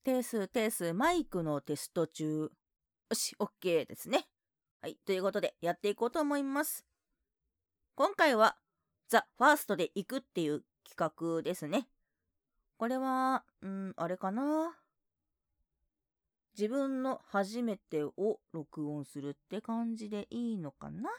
テス、マイクのテスト中。よし、OK ですね。はい、ということで、やっていこうと思います。今回は、ザ・ファーストで行くっていう企画ですね。これは、あれかな。自分の初めてを録音するって感じでいいのかな。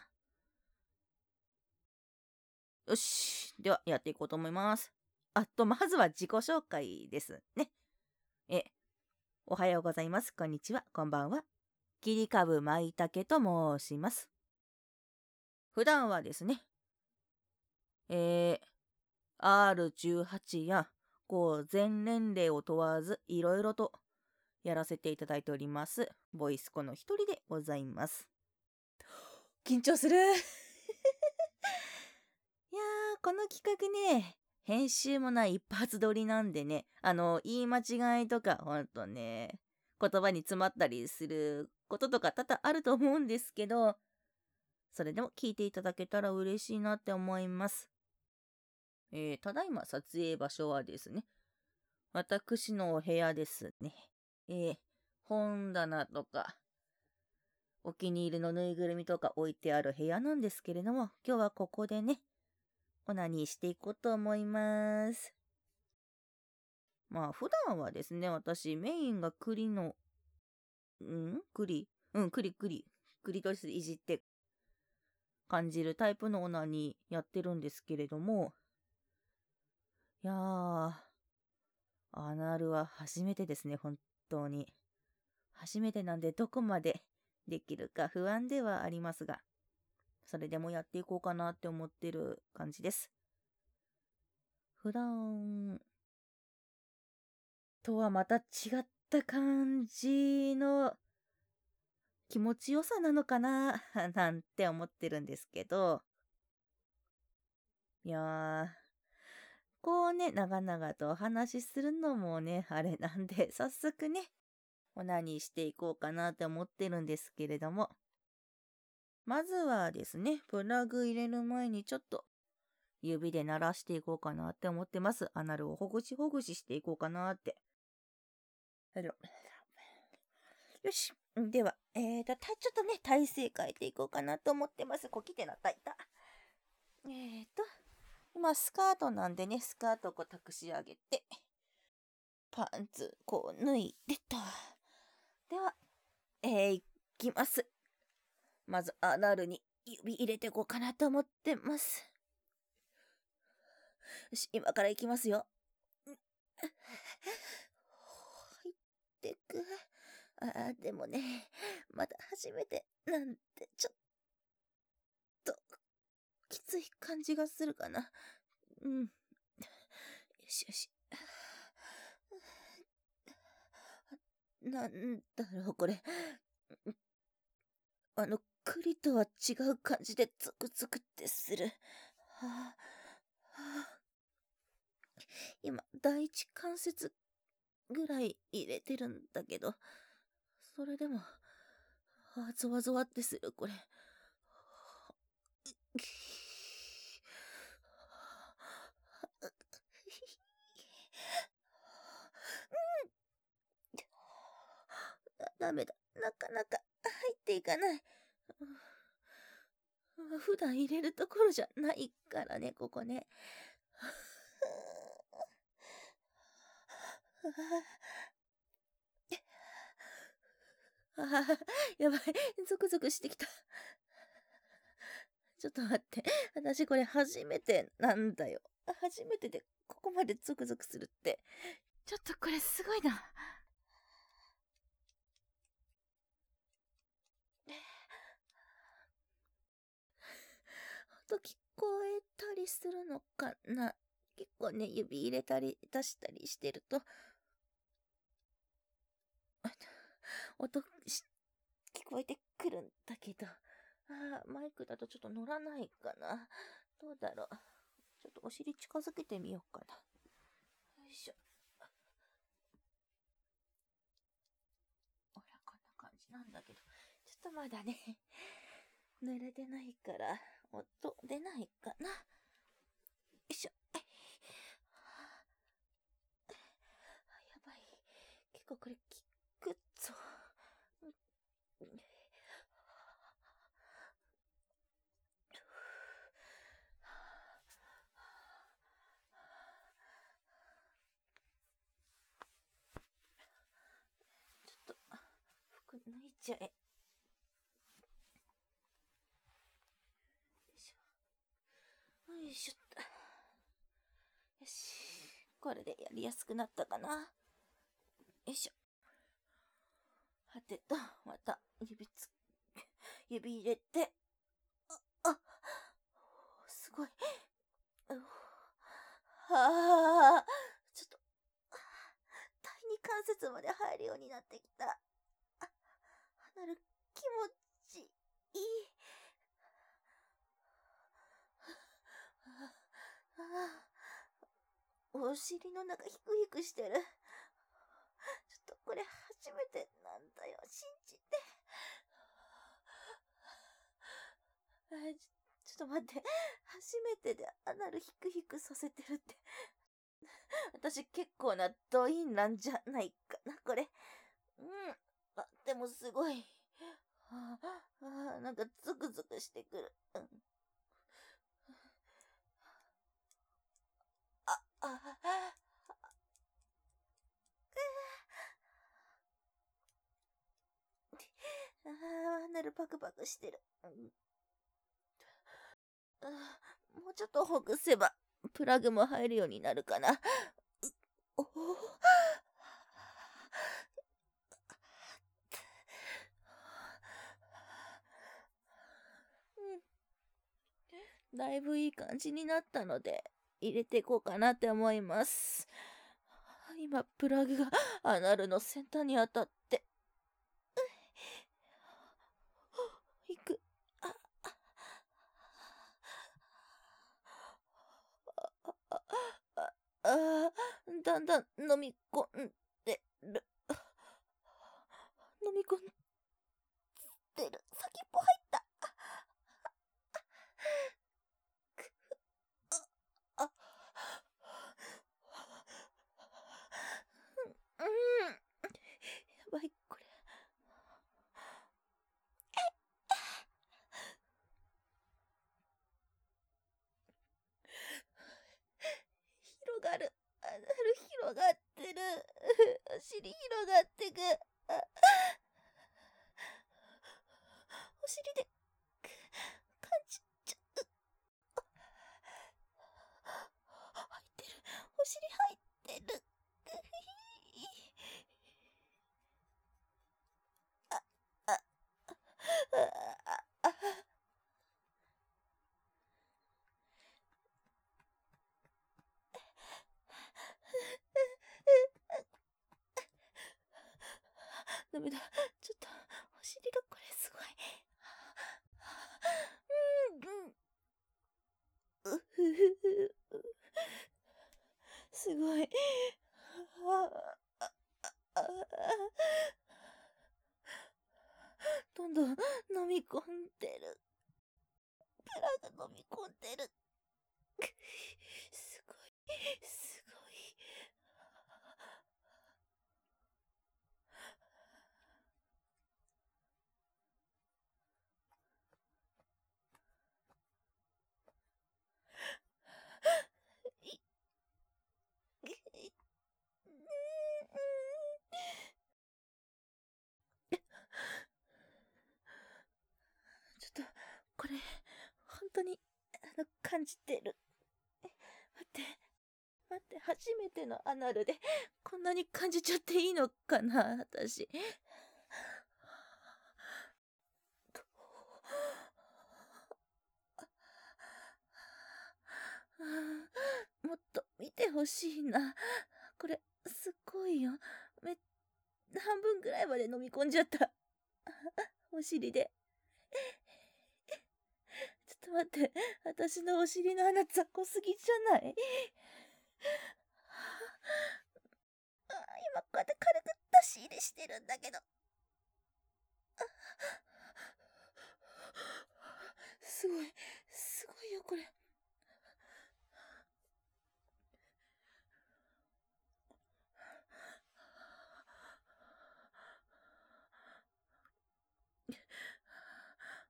よし、ではやっていこうと思います。まずは自己紹介ですね。おはようございます。こんにちは。こんばんは。切り株舞茸と申します。普段はですね、R18 や全年齢を問わずいろいろとやらせていただいております。ボイスコの一人でございます。緊張するいやー、この企画ね、編集もない一発撮りなんでね、言い間違いとか、ほんとね、言葉に詰まったりすることとか多々あると思うんですけど、それでも聞いていただけたら嬉しいなって思います。ただいま撮影場所はですね、私のお部屋ですね。本棚とか、お気に入りのぬいぐるみとか置いてある部屋なんですけれども、今日はここでね、オナニーしていこうと思います。まあ普段はですね、私メインが栗の、栗といじって感じるタイプのオナニーやってるんですけれども、いやー、アナルは初めてですね、本当に。初めてなんでどこまでできるか不安ではありますが、それでもやっていこうかなって思ってる感じです。普段とはまた違った感じの気持ちよさなのかななんて思ってるんですけど、いやー、こうね、長々とお話しするのもね、あれなんで、早速ね、オナニーしていこうかなって思ってるんですけれども、まずはですね、プラグ入れる前にちょっと指で鳴らしていこうかなって思ってます。アナルをほぐしほぐししていこうかなって。よし。では、ちょっとね、体勢変えていこうかなと思ってます。こきてなったいた。今スカートなんでね、スカートをこう託し上げて、パンツこう脱いでと。では、いきます。まずアナルに指入れていこうかなと思ってます。よし、今からいきますよ。入ってく。でもね、まだ初めてなんてちょっときつい感じがするかな。よしよし。なんだろうこれ。栗とは違う感じでゾクゾクってする。今、第一関節ぐらい入れてるんだけど、それでも、ゾワゾワってする、これ。ダメだ。なかなか入っていかない。普段入れるところじゃないからね、ここね。やばい。ゾクゾクしてきた。ちょっと待って。私これ初めてなんだよ。初めてでここまでゾクゾクするって。ちょっとこれすごいな。音聞こえたりするのかな。結構ね、指入れたり出したりしてると、音聞こえてくるんだけど、マイクだとちょっと乗らないかな。どうだろう。ちょっとお尻近づけてみようかな。よいしょ。ほら、こんな感じなんだけど、ちょっとまだね、濡れてないから、音出ないかな。よいしょ。やばい。 結構これ効くぞ。ちょっと服脱いちゃえ。よいしょ。よいしょっと。よし。これでやりやすくなったかな。よいしょ。はてと、また指入れて。あ、すごい。はあ、ちょっと、第二関節まで入るようになってきた。なる気持ちいい。お尻の中ヒクヒクしてる。ちょっとこれ初めてなんだよ。信じて。ちょっと待って。初めてでアナルヒクヒクさせてるって。私結構なドインなんじゃないかな、これ。でもすごい。なんかゾクゾクしてくる。なるパクパクしてる。もうちょっとほぐせば、プラグも入るようになるかな。おお。だいぶいい感じになったので、入れていこうかなって思います。今、プラグがアナルの先端に当たって、いく。だんだん飲み込んでる。飲み込んでる。先っぽ入った。やばい、これ。広がる。アナル広がってる。お尻広がってく。お尻で感じちゃう。入ってる。お尻入ってる。ダメだ。ちょっと、お尻がこれすごい。すごい。どんどん飲み込んでる。プラが飲み込んでる。すごい。すごい。ちょっと、これ、本当に、感じてる。待って、初めてのアナルで、こんなに感じちゃっていいのかな、私。もっと見てほしいな。これ、すごいよ。半分ぐらいまで飲み込んじゃった。お尻で。ちょっと待って。私のお尻の穴雑魚すぎじゃない？今こうやって軽く出し入れしてるんだけど。すごい。すごいよ、これ。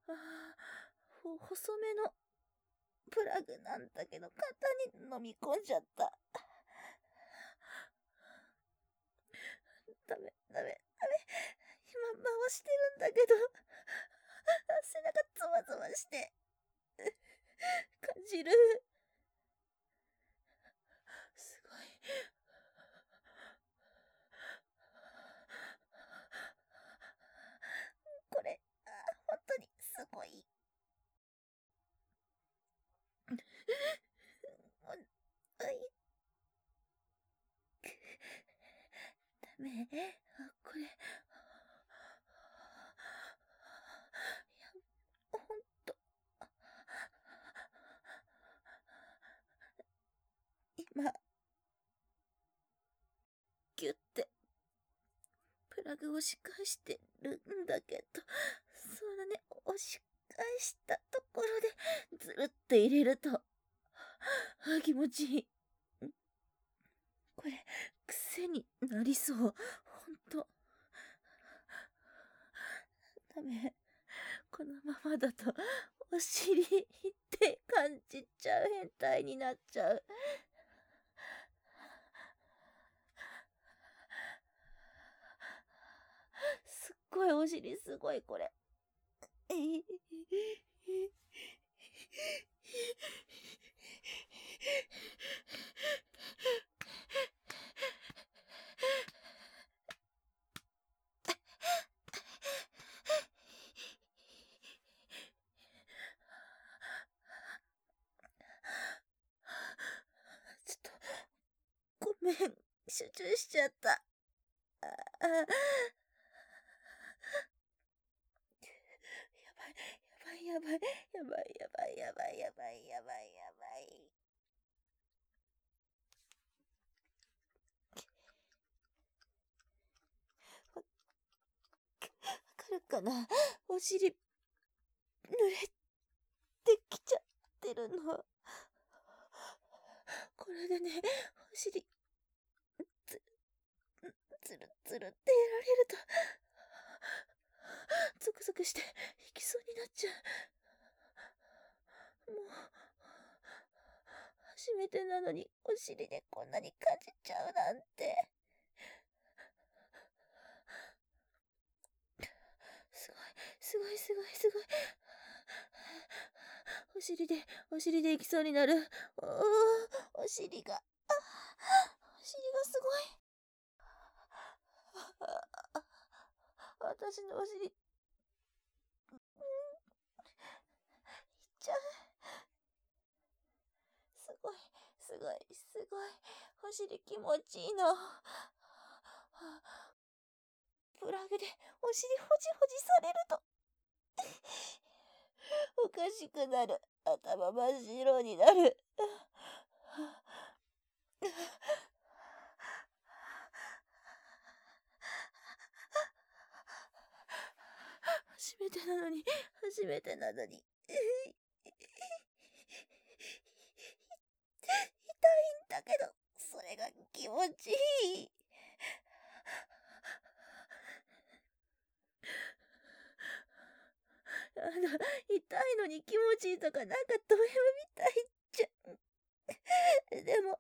あ細めのプラグなんだけど、簡単に飲み込んじゃった。ダメ。今回してるんだけど、背中ゾワゾワして感じる。すごい。これ、本当にすごい。ダメ。これ、ほんと。今、ギュってプラグを押し返してるんだけど、そうだね、押し返したところでずるって入れると、気持ちいい。これ、癖になりそう。ほんと。ダメ。このままだと、お尻って感じちゃう。変態になっちゃう。すっごいお尻、すごいこれ。ちょっと、ごめん、集中しちゃった。やばい。わかるかな？お尻、濡れてきちゃってるの。これでね、お尻、つるつるってやられると、ゾクゾクして引きそうになっちゃう。もう、初めてなのにお尻でこんなに感じちゃうなんて。すごい。お尻で行きそうになる。お尻がすごい。私のお尻、いっちゃう。すごい。お尻気持ちいいの。プラグでお尻ほじほじされると、おかしくなる。頭真っ白になる。初めてなのに。痛いんだけど、それが気持ちいい。痛いのに気持ちいいとか、なんかド M みたいじゃん。でも、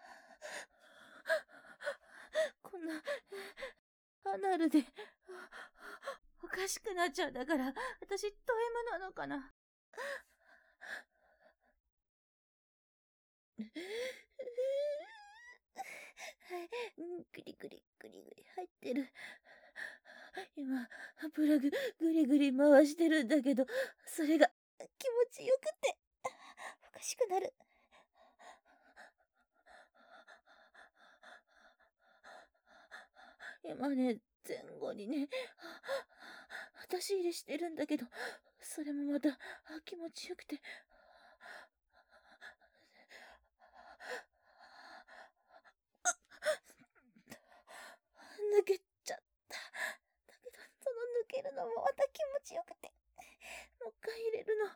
こんな、アナルで、おかしくなっちゃうんだから、私、ド M なのかな。グリグリ入ってる。今、プラググリグリ回してるんだけど、それが気持ちよくて、おかしくなる。今ね、前後にね、私入れしてるんだけど、それもまた気持ちよくて、抜けちゃった。だけど、その抜けるのもまた気持ちよくて、もう一回入れるの。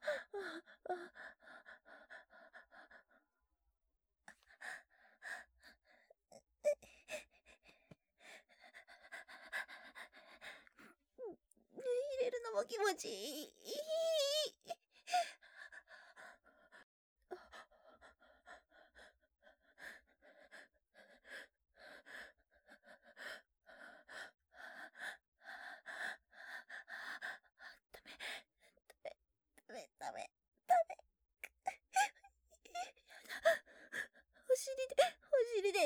入れるのも気持ちいい。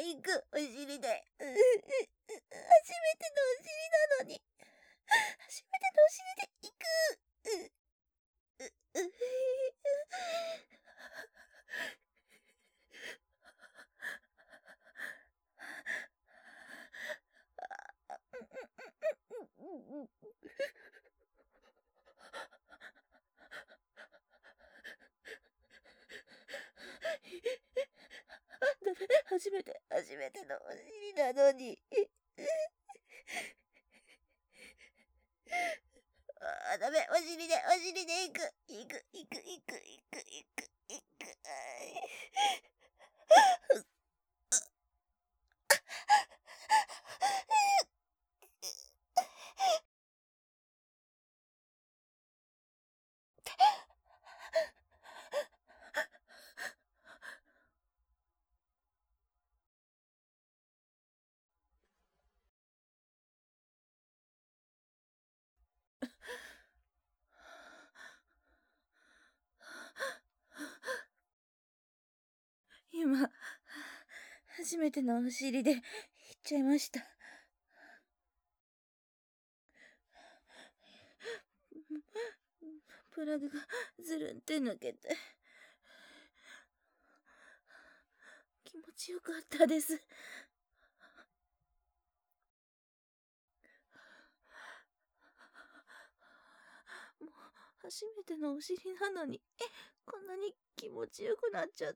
行く、お尻で。初めてのお尻なのに。初めてのお尻で行く。初めてのお尻なのに。ダメ、お尻で行く。行く。今、初めてのお尻で行っちゃいました。プラグがずるんって抜けて、気持ちよかったです。もう初めてのお尻なのに、こんなに気持ちよくなっちゃった。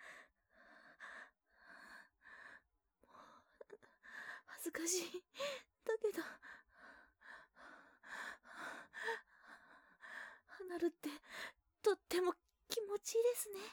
恥ずかしい。だけど、離るってとっても気持ちいいですね。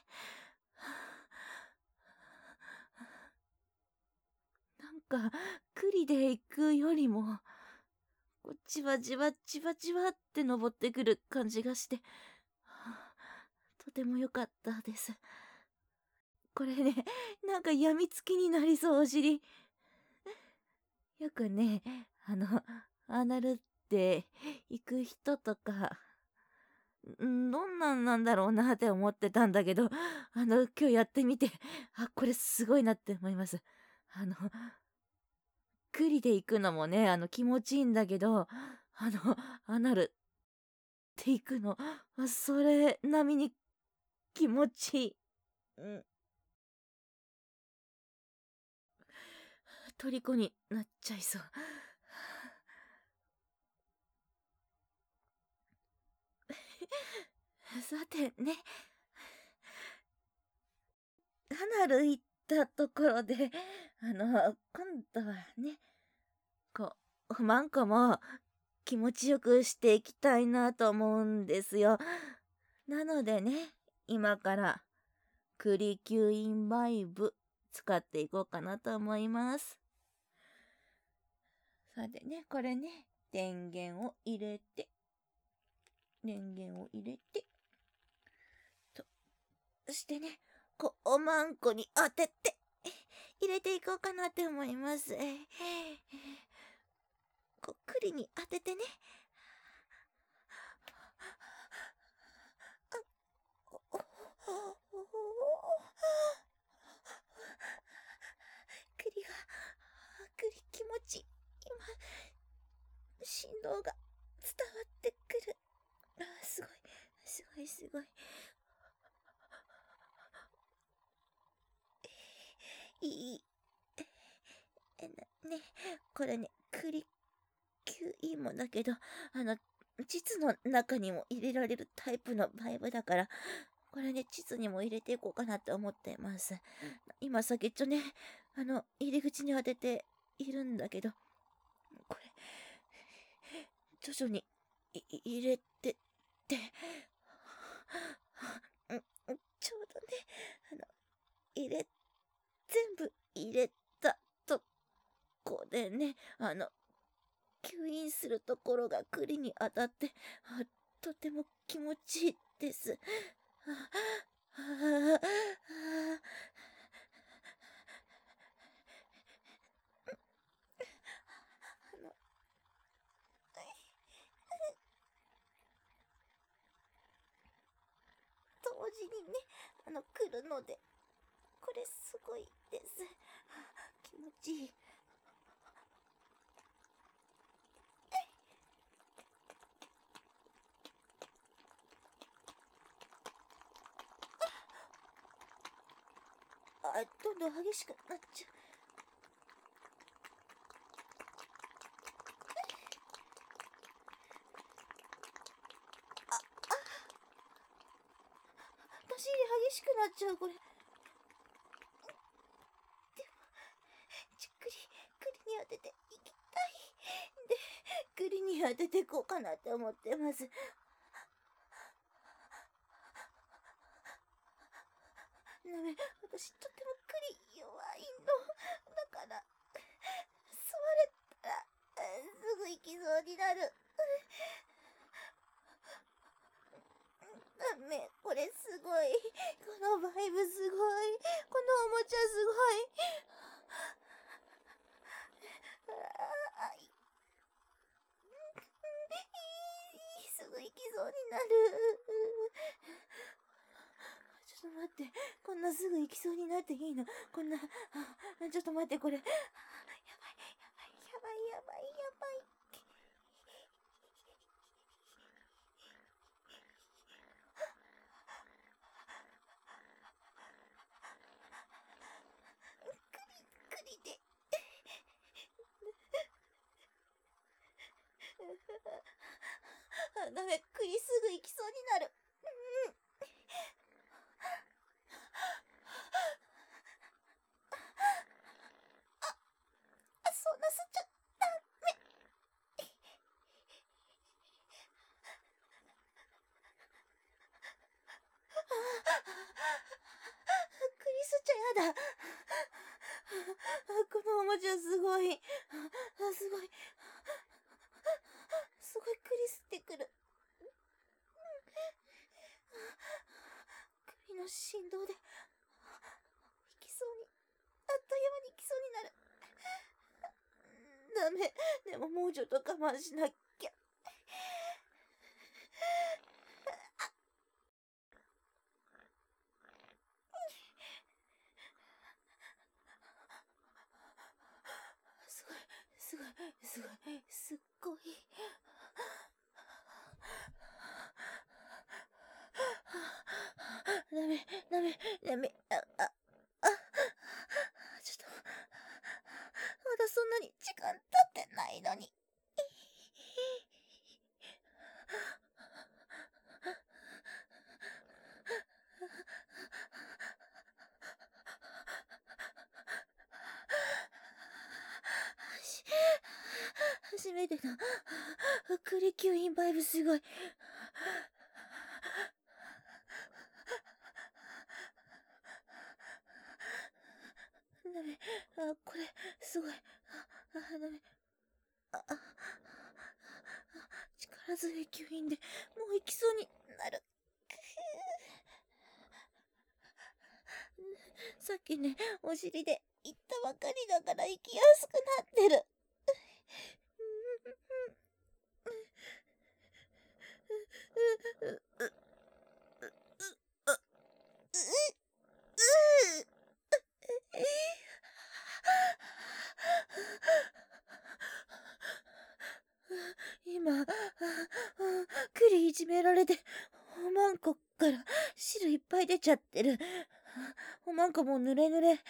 なんか、栗で行くよりも、こっちはじわって登ってくる感じがして、とても良かったです。これね、なんか病みつきになりそう、お尻。よくね、アナルって行く人とか、どんなんなんだろうなって思ってたんだけど、今日やってみて、これすごいなって思います。栗で行くのもね、気持ちいいんだけど、アナルって行くの、それ並みに気持ちいい。虜になっちゃいそう。さてね、アナル行ったところで、今度はね、マンコも気持ちよくしていきたいなと思うんですよ。なのでね、今から栗吸引バイブ使っていこうかなと思います。さてね、これね、電源を入れて、そしてね、おまんこに当てて、入れていこうかなって思います。栗に当ててね。栗気持ちいい。今、振動が伝わってくる。すごい。いい。ね、これね、栗吸引もだけど、膣の中にも入れられるタイプのバイブだから、これね、膣にも入れていこうかなって思ってます。今先っちょね、入り口に当てているんだけど、これ、徐々に入れてって、ちょうどね、全部入れたとこでね、吸引するところが栗に当たって、とても気持ちいいです。同時にね、来るので、これすごいです。 気持ちいい。どんどん激しくなっちゃう。出し入れ激しくなっちゃう、これ。でも、栗に当てていきたい。で、栗に当ててこうかなって思ってます。ダメ、私とても栗弱いの。だから、吸われたら、すぐ行きそうになる。ダメ、これすごい。このバイブすごい。このおもちゃすごい。すぐ行きそうになる。ちょっと待って。こんなすぐ行きそうになっていいの？こんな、ちょっと待って、これ。やばい、やばい、やばい、やばい。栗で。ダメ、栗すぐ行きそうになる。そんな吸っちゃダメ。栗吸っちゃやだ。このおもちゃすごい。すごい。すごい栗吸ってくる。栗の振動で、行きそうに、あっという間に行きそうになる。ダメ。でももうちょっと我慢しなきゃ。すごい、すごい、すっごい。ダメ、ダメ、ダメ。ちょっと、まだそんなに時間経ってないのに。初めての栗吸引バイブすごい。ダメ。これ、すごい。ダメ。力強い吸引でもう行きそうになる。さっきね、お尻で行ったばかりだから行きやすくなってる。今、栗いじめられて、おまんこから汁いっぱい出ちゃってる。おまんこも濡れ濡れ。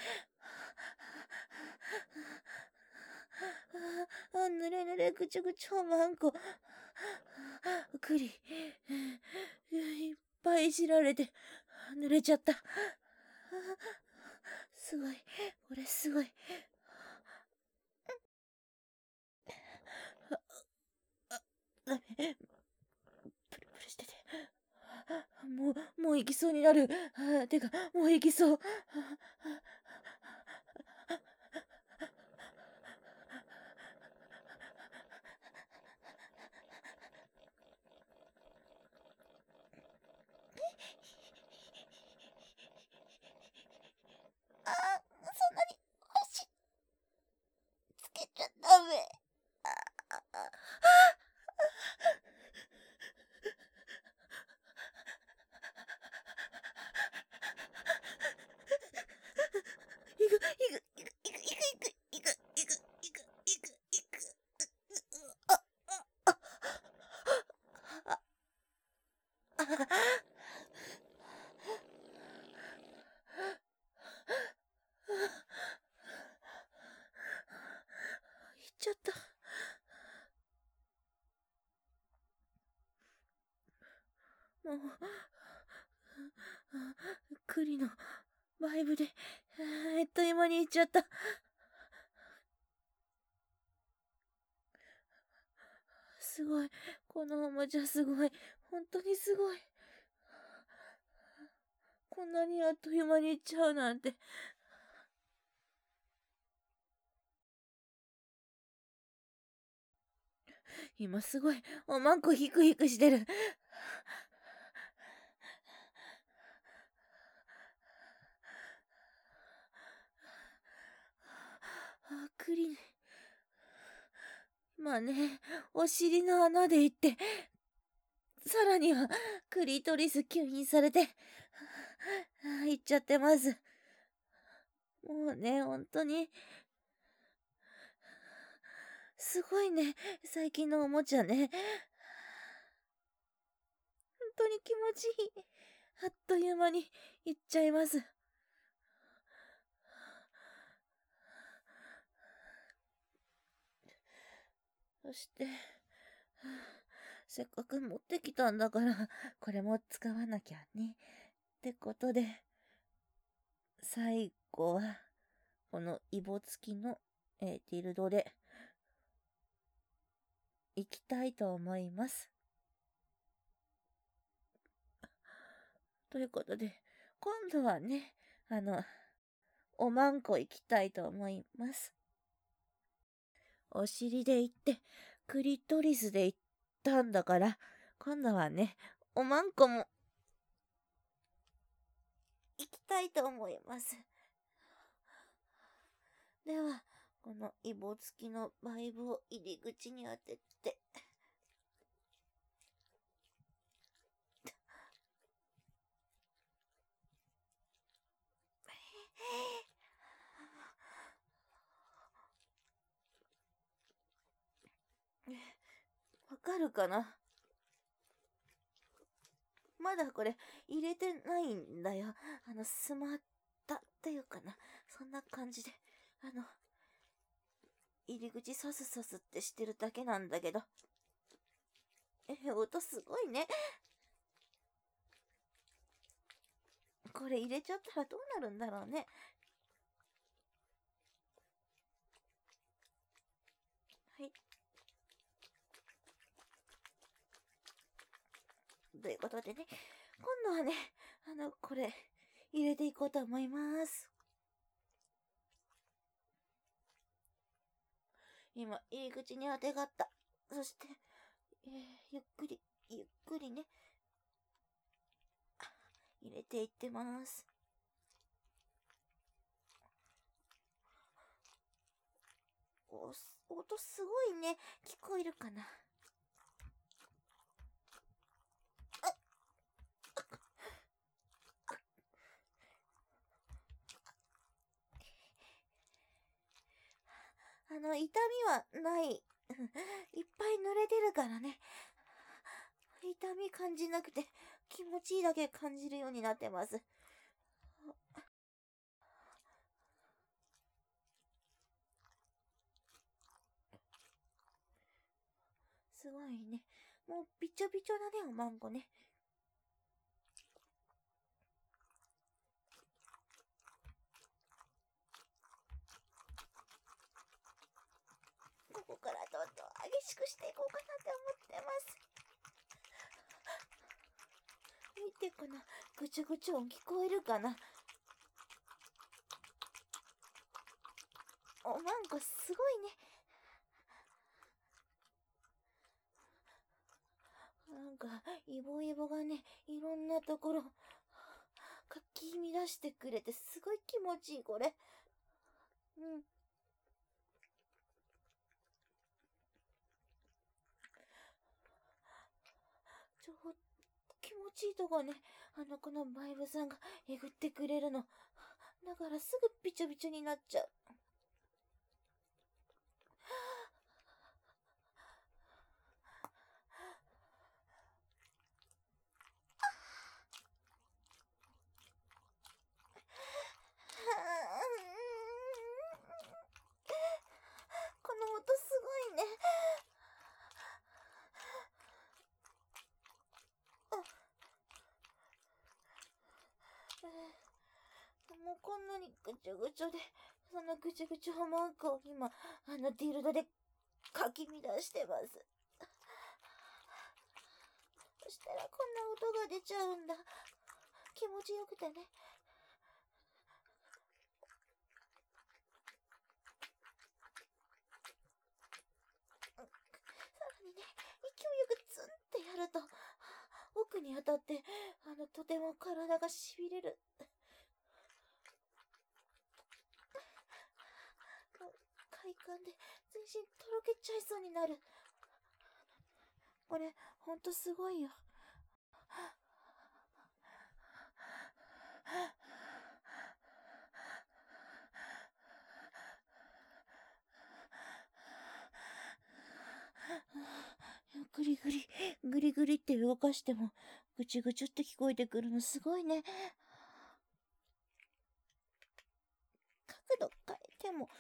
濡れ濡れぐちょぐちょおまんこ。栗、いっぱいいじられて、濡れちゃった。すごい。これすごい。ダメ。プルプルしてて。もう行きそうになる。てか、もう行きそう。そんなに足つけちゃダメ。いく。 もう、栗のバイブで、という間に行っちゃった。すごい。このおもちゃすごい。本当にすごい。こんなにあっという間に行っちゃうなんて。今すごい、おまんこヒクヒクしてる。栗、まあね、お尻の穴で行って、さらには、クリトリス吸引されて、行っちゃってます。もうね、本当に、すごいね、最近のおもちゃね。本当に気持ちいい。あっという間に行っちゃいます。そして、せっかく持ってきたんだから、これも使わなきゃね。ってことで、最後は、このイボ付きの、ティルドで、いきたいと思います。ということで、今度はね、おまんこ行きたいと思います。お尻で行って、クリトリスで行ったんだから、今度はね、おまんこも、行きたいと思います。では、このイボ付きのバイブを入り口に当てて、わかるかな？まだこれ入れてないんだよ。スマータっていうかな。そんな感じで。入り口サスサスってしてるだけなんだけど。音すごいね。これ入れちゃったらどうなるんだろうね。はい。ということでね、今度はね、これ、入れていこうと思います。今、入り口に当てがった。そして、ゆっくり、ゆっくりね、入れていってます。音すごいね。聞こえるかな？痛みはない。いっぱい濡れてるからね。痛み感じなくて気持ちいいだけ感じるようになってます。すごいね。もうびちょびちょだね、おまんこね。ここからどんどん激しくしていこうかなって思ってます。見てこのぐちょぐちょ音聞こえるかな？おまんこすごいね。なんか、イボイボがね、いろんなところ、かき乱してくれて、すごい気持ちいい、これ。うん。ちょっと気持ちいいとこね、このバイブさんがえぐってくれるの。だからすぐびちょびちょになっちゃう。この音すごいね。 もこんなにぐちょぐちょで、そのぐちょぐちょマークを今、ディルドでかき乱してます。そしたらこんな音が出ちゃうんだ。気持ちよくてね。さらにね、勢いよくツンってやると、奥に当たって、とても体がしびれる。快感で全身とろけちゃいそうになる。これ、ほんとすごいよ。グリグリ、グリグリって動かしても、ぐちゅぐちゅって聞こえてくるのすごいね。角度変えても、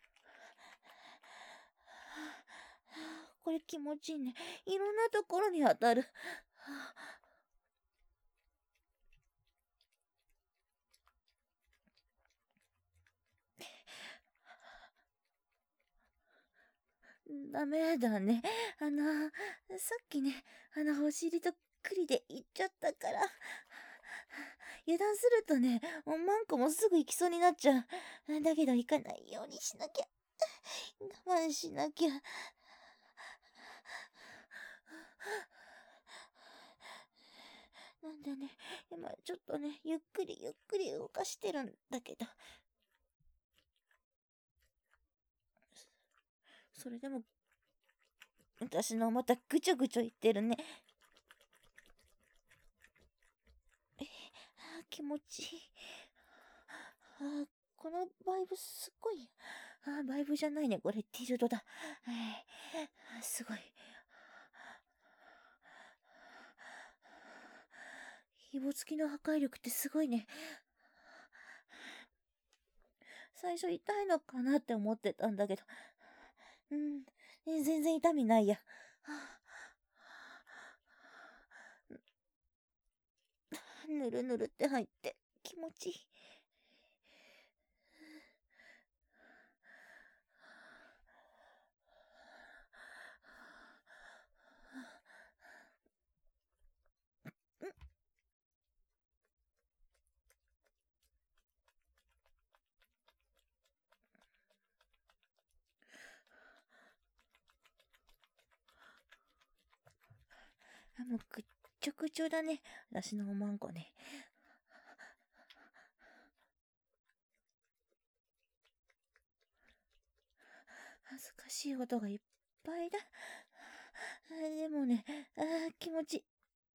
これ気持ちいいね。いろんなところに当たる。ダメだね。さっきね、お尻とっくりで行っちゃったから。油断するとね、マンコもすぐ行きそうになっちゃう。だけど行かないようにしなきゃ。我慢しなきゃ。なんでね、今ちょっとね、ゆっくりゆっくり動かしてるんだけど。それでも、私のまたぐちょぐちょ言ってるね。気持ちいい。このバイブすごい。バイブじゃないね。これティルドだ。すごい。ひぼつきの破壊力ってすごいね。最初痛いのかなって思ってたんだけど。全然痛みないや。ぬるぬるって入って気持ちいい。もうぐっちょぐちょだね。私のおまんこね。恥ずかしい音がいっぱいだ。でもね、気持ちいい。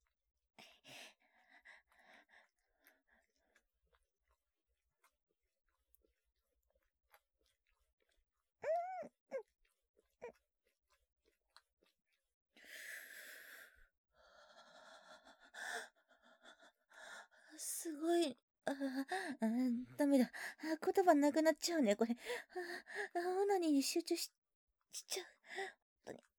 すごい。ダメだ。言葉なくなっちゃうね、これ。オナニーに集中しちゃう。本当に。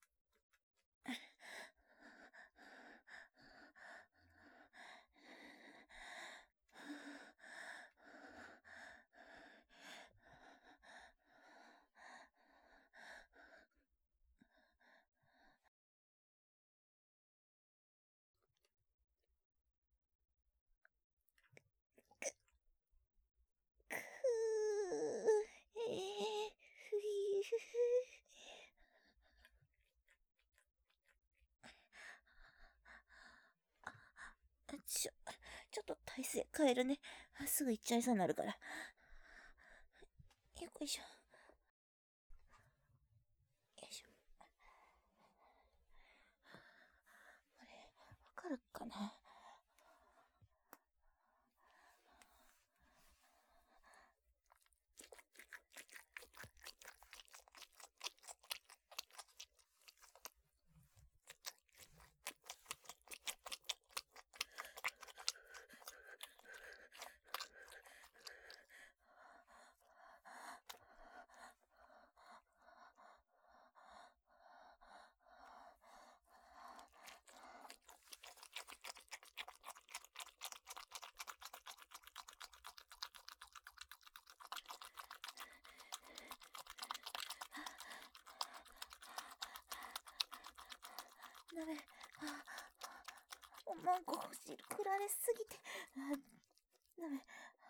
ちょっと体勢変えるね。すぐ行っちゃいそうになるから。よいしょ。よいしょ。これ、わかるかな？ ダメ。おまんこ汁くられすぎて。ダメ。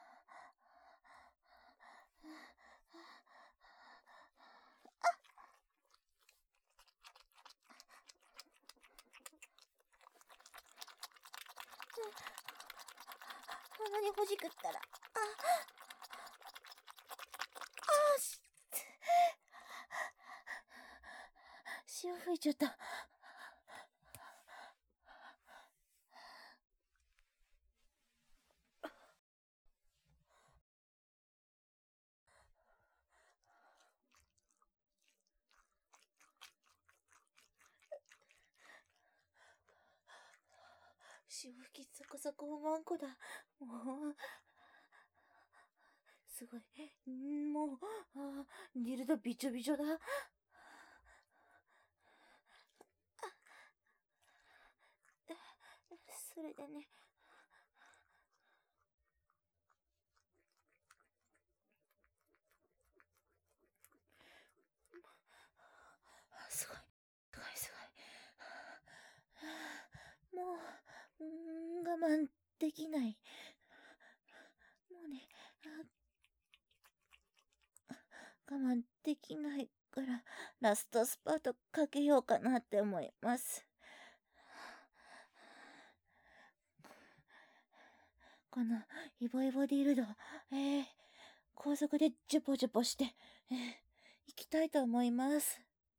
鼻にほじくったら、潮吹いちゃった。潮吹きサコサコおまんこだ。もう、すごい。もう、ディルドびちょびちょだ。それでね。すごい。すごいすごい。もう、我慢できない。もうね、我慢できないから、ラストスパートかけようかなって思います。このイボイボディルド、高速でジュポジュポして、行きたいと思います。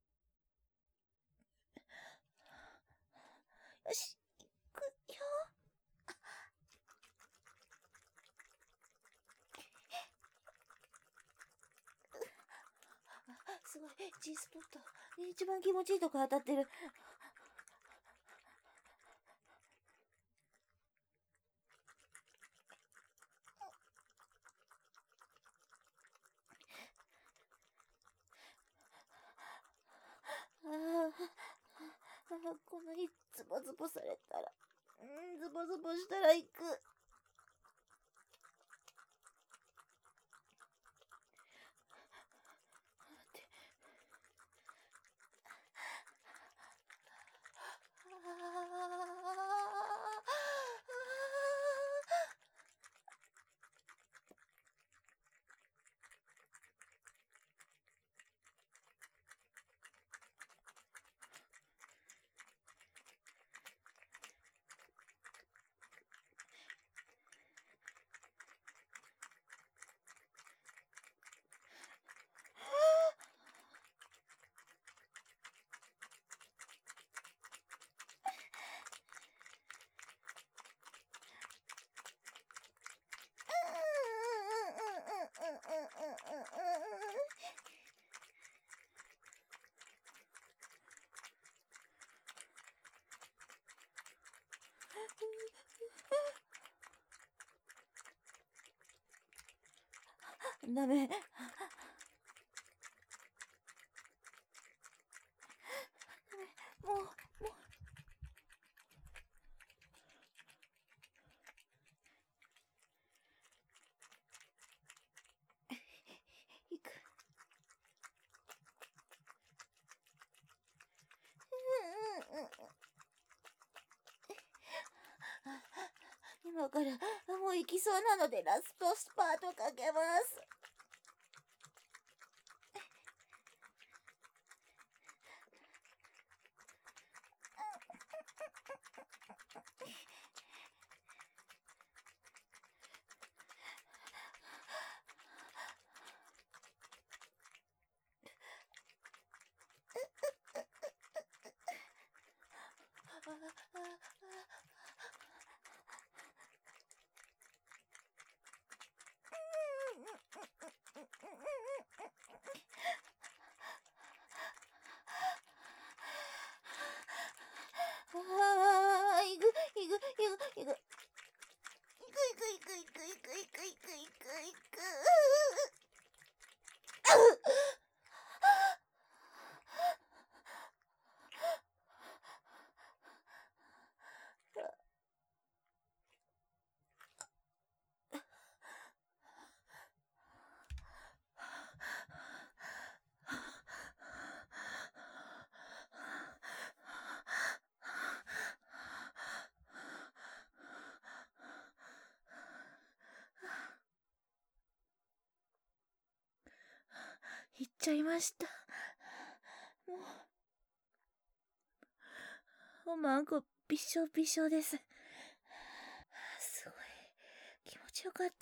よし、行くよ。すごい、G スポット。一番気持ちいいとこ当たってる。こんなにズボズボされたら、ズボズボしたら行く。ダメ。もう。行く。今からもう行きそうなのでラストスパートかけます。 ちゃいました。もう、おまんこびしょびしょです。すごい、気持ちよかった。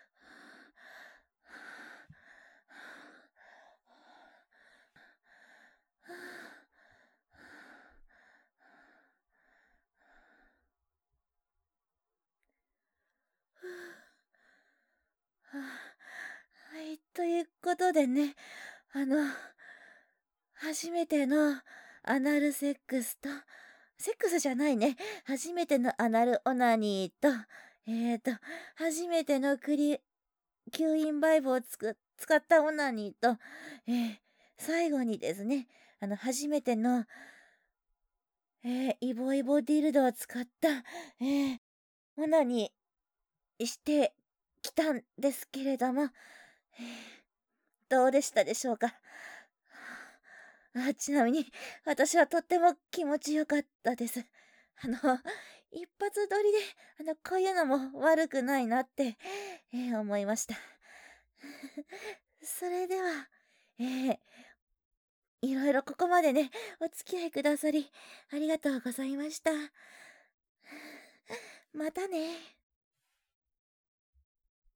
はい、ということでね、あの、初めてのアナルセックスと、セックスじゃないね。初めてのアナルオナニーと、初めての吸引バイブを使ったオナニーと、最後にですね、初めての、イボイボディルドを使った、オナニーしてきたんですけれども、どうでしたでしょうか。ちなみに、私はとっても気持ちよかったです。あの、一発撮りで、こういうのも悪くないなって、思いました。それでは、えーいろいろここまでね、お付き合いくださり、ありがとうございました。またね。